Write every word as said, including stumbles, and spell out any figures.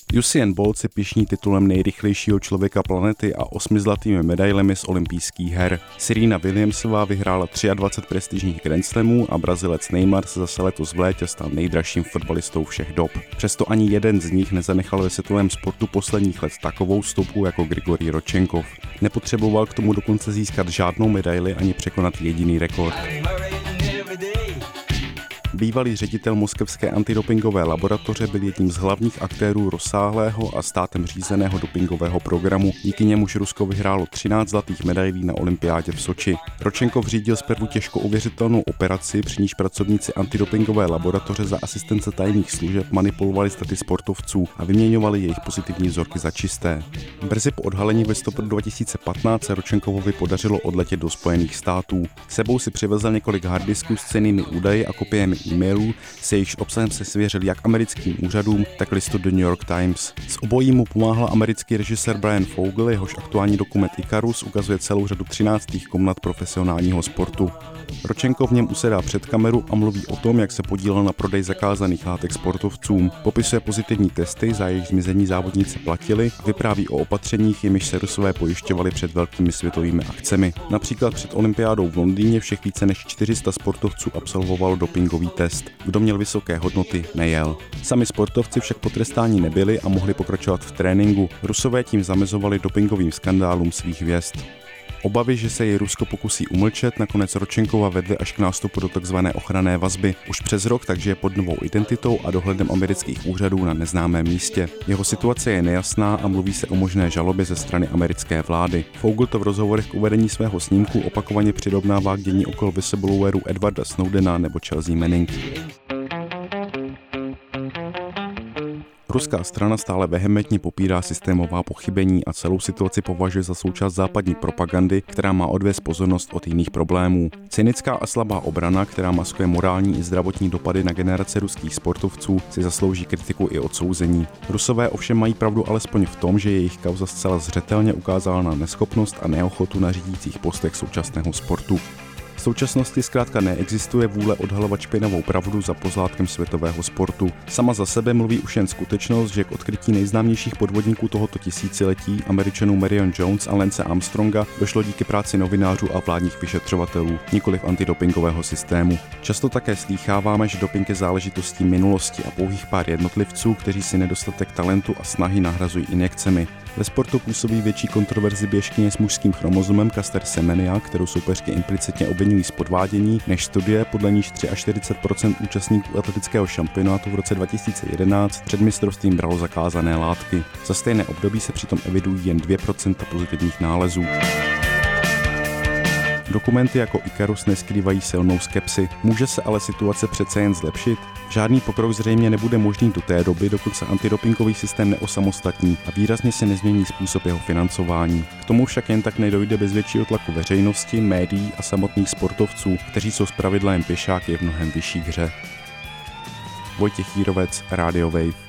Usain Bolt si pyšní titulem nejrychlejšího člověka planety a osmi zlatými medailemi z olympijských her. Serena Williamsová vyhrála dvacet tři prestižních Grand Slamů a Brazilec Neymar se zase letos v létě stal nejdražším fotbalistou všech dob. Přesto ani jeden z nich nezanechal ve světovém sportu posledních let takovou stopu jako Grigorij Rodčenkov. Nepotřeboval k tomu dokonce získat žádnou medaili ani překonat jediný rekord. Bývalý ředitel moskevské antidopingové laboratoře byl jedním z hlavních aktérů rozsáhlého a státem řízeného dopingového programu, díky němuž Rusko vyhrálo třináct zlatých medailí na olympiádě v Soči. Rodčenkov řídil zprvu těžko uvěřitelnou operaci, při níž pracovníci antidopingové laboratoře za asistence tajných služeb manipulovali staty sportovců a vyměňovali jejich pozitivní vzorky za čisté. Brzy po odhalení v listopadu dva tisíce patnáct se Rodčenkovovi podařilo odletět do Spojených států. S sebou si přivezl několik harddisků s cennými údaji a kopiemi e-mailů, se jejichž obsahem se svěřil jak americkým úřadům, tak listu The New York Times. S obojí mu pomáhal americký režisér Brian Fogel, jehož aktuální dokument Icarus ukazuje celou řadu třináctých komnat profesionálního sportu. Rodčenkov v něm usedá před kameru a mluví o tom, jak se podílel na prodej zakázaných látek sportovcům. Popisuje pozitivní testy, za jejich zmizení závodníci platili, a vypráví o opatřeních, jimiž se Rusové pojišťovali před velkými světovými akcemi. Například před olympiádou v Londýně všech více než čtyři sta sportovců absolvovalo dopingový test. Kdo měl vysoké hodnoty, nejel. Sami sportovci však potrestáni nebyli a mohli pokračovat v tréninku. Rusové tím zamezovali dopingovým skandálům svých hvězd. Obavy, že se jej Rusko pokusí umlčet, nakonec Rodčenkova vedly až k nástupu do tzv. Ochranné vazby. Už přes rok takže je pod novou identitou a dohledem amerických úřadů na neznámém místě. Jeho situace je nejasná a mluví se o možné žalobě ze strany americké vlády. Fogel to v rozhovorech k uvedení svého snímku opakovaně přirovnává k dění okolo whistleblowerů Edwarda Snowdena nebo Chelsea Manning. Ruská strana stále vehementně popírá systémová pochybení a celou situaci považuje za součást západní propagandy, která má odvést pozornost od jiných problémů. Cynická a slabá obrana, která maskuje morální i zdravotní dopady na generace ruských sportovců, si zaslouží kritiku i odsouzení. Rusové ovšem mají pravdu alespoň v tom, že jejich kauza zcela zřetelně ukázala na neschopnost a neochotu na řídících postech současného sportu. V současnosti zkrátka neexistuje vůle odhalovat špinavou pravdu za pozlátkem světového sportu. Sama za sebe mluví už jen skutečnost, že k odkrytí nejznámějších podvodníků tohoto tisíciletí, Američanů Marion Jones a Lance Armstronga, došlo díky práci novinářů a vládních vyšetřovatelů, nikoliv antidopingového systému. Často také slýcháváme, že doping je záležitostí minulosti a pouhých pár jednotlivců, kteří si nedostatek talentu a snahy nahrazují injekcemi. Ve sportu působí větší kontroverzi běžkyně s mužským chromozomem Caster Semenya, kterou soupeřky implicitně obvinují z podvádění, než studie, podle níž čtyřicet tři procent účastníků atletického šampionátu v roce dva tisíce jedenáct před mistrovstvím bralo zakázané látky. Za stejné období se přitom evidují jen dvě procenta pozitivních nálezů. Dokumenty jako Icarus neskrývají silnou skepsi. Může se ale situace přece jen zlepšit? Žádný pokrok zřejmě nebude možný do té doby, dokud se antidopingový systém neosamostatní a výrazně se nezmění způsob jeho financování. K tomu však jen tak nedojde bez většího tlaku veřejnosti, médií a samotných sportovců, kteří jsou zpravidla jen pěšáky v mnohem vyšší hře. Vojtěch Jírovec, Radio Wave.